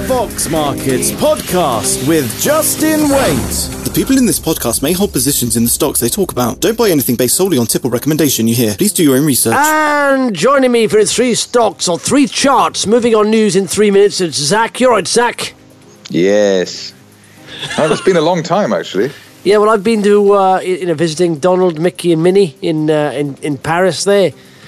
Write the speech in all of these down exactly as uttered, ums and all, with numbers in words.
The Vox Markets Podcast with Justin Waite. The people in this podcast may hold positions in the stocks they talk about. Don't buy anything based solely on tip or recommendation you hear. Please do your own research. And joining me for three stocks or three charts, moving on news in three minutes, it's Zach. You're right, Zach? Yes. Oh, it's been a long time, actually. Yeah, well, I've been to, uh, you know, visiting Donald, Mickey and Minnie in uh, in, in Paris there.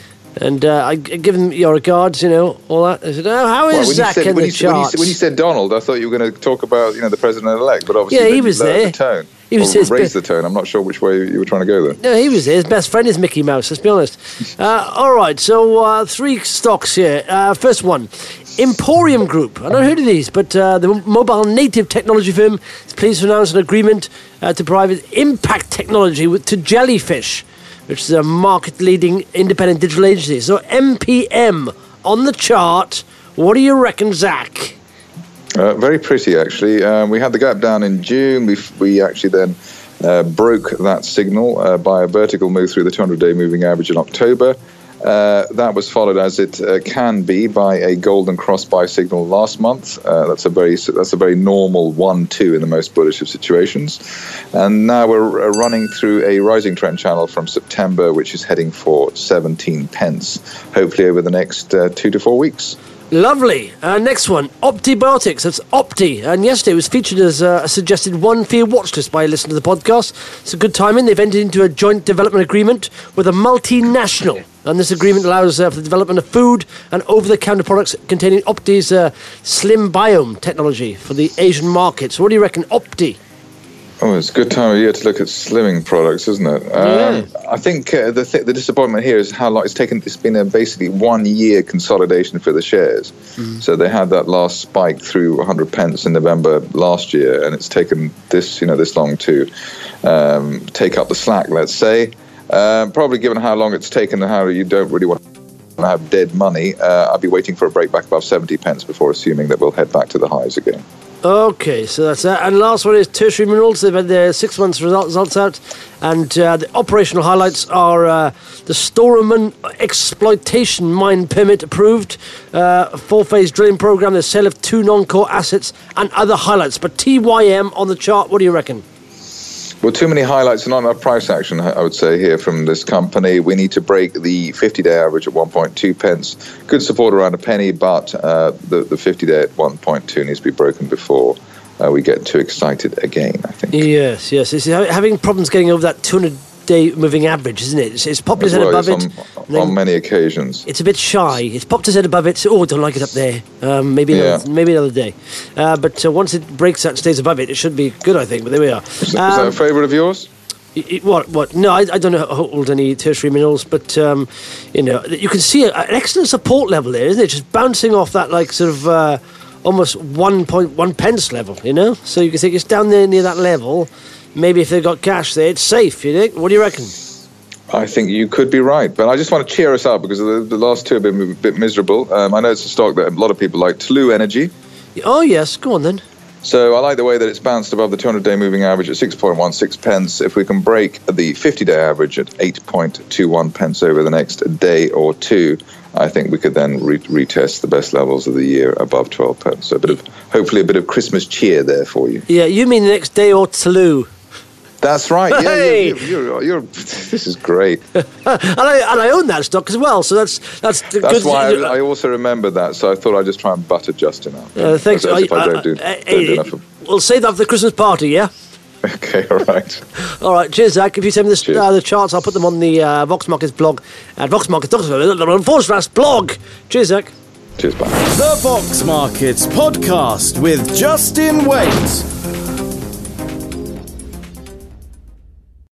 And uh, I give them your regards, you know, all that. I said, oh, how is well, Zach said, in when the you, charts? When you, said, when you said Donald, I thought you were going to talk about, you know, the president-elect, but obviously yeah, he you was lowered there. the tone. He was or his raised be- the tone. I'm not sure which way you were trying to go there. No, he was there. His best friend is Mickey Mouse, let's be honest. Uh, all right, so uh, three stocks here. Uh, first one, Emporium Group. I don't know who it is, but uh, the mobile native technology firm is pleased to announce an agreement uh, to provide impact technology with, to Jellyfish, which is a market-leading independent digital agency. So M P M on the chart. What do you reckon, Zach? Uh, very pretty, actually. Um, we had the gap down in June. We we actually then uh, broke that signal uh, by a vertical move through the two hundred day moving average in October. Uh, that was followed, as it uh, can be, by a golden cross buy signal last month. Uh, that's a very that's a very normal one two in the most bullish of situations. And now we're uh, running through a rising trend channel from September, which is heading for seventeen pence, hopefully over the next uh, two to four weeks. Lovely. Uh, next one, Optibiotics. That's Opti. And yesterday it was featured as uh, a suggested one for your watch list by a listener to the podcast. It's a good timing. They've entered into a joint development agreement with a multinational. And this agreement allows uh, for the development of food and over-the-counter products containing Opti's uh, Slim Biome technology for the Asian market. So what do you reckon, Opti? Oh, it's a good time of year to look at slimming products, isn't it? Um, Yeah. I think uh, the th- the disappointment here is how long it's taken. It's been a basically one year consolidation for the shares. Mm. So they had that last spike through one hundred pence in November last year, and it's taken this you know this long to um, take up the slack. Let's say, um, probably given how long it's taken and how you don't really want to have dead money, uh, I'd be waiting for a break back above seventy pence before assuming that we'll head back to the highs again. Okay, so that's that. And last one is Tertiary Minerals. They've had their six months result, results out. And uh, the operational highlights are uh, the Storuman exploitation mine permit approved, uh, four-phase drilling program, the sale of two non-core assets, and other highlights. But T Y M on the chart, what do you reckon? Well, too many highlights and not enough price action, I would say, here from this company. We need to break the fifty-day average at one point two pence. Good support around a penny, but uh, the, the fifty-day at one point two needs to be broken before uh, we get too excited again, I think. Yes, yes. It's having problems getting over that two hundred day moving average, isn't it? It's, it's popped its head well, above it's it. On, on many occasions. It's a bit shy. It's popped its head above it. So, oh, don't like it up there. Um, maybe yeah. another, maybe another day. Uh, but uh, once it breaks that and stays above it, it should be good, I think. But there we are. Is, um, is that a favourite of yours? It, what? What? No, I, I don't hold any tertiary minerals, but um, you know, you can see a, an excellent support level there, isn't it? Just bouncing off that, like sort of uh, almost one point one pence level, you know. So you can think it's down there near that level. Maybe if they've got cash there, it's safe. You think? What do you reckon? I think you could be right, but I just want to cheer us up because the, the last two have been a bit miserable. Um, I know it's a stock that a lot of people like, Tlu Energy. Oh yes, go on then. So I like the way that it's bounced above the two hundred day moving average at six point one six pence. If we can break the fifty day average at eight point two one pence over the next day or two, I think we could then re- retest the best levels of the year above twelve pence. So a bit of, hopefully a bit of Christmas cheer there for you. Yeah, you mean the next day or Tlu? That's right. Yeah, Hey! you're, you're, you're, you're, this is great. and, I, and I own that stock as well, so that's that's That's good. why I, I also remember that. So I thought I'd just try and butter Justin up. Uh, thanks. As, as if I, I, don't do, I, don't I, do enough of... We'll save that for the Christmas party, yeah? Okay, all right. All right, cheers, Zach. If you send me the, Cheers. uh, the charts, I'll put them on the uh, Vox Markets blog at vox markets dot com forward slash blog. Cheers, Zach. Cheers, bye. The Vox Markets Podcast with Justin Waite.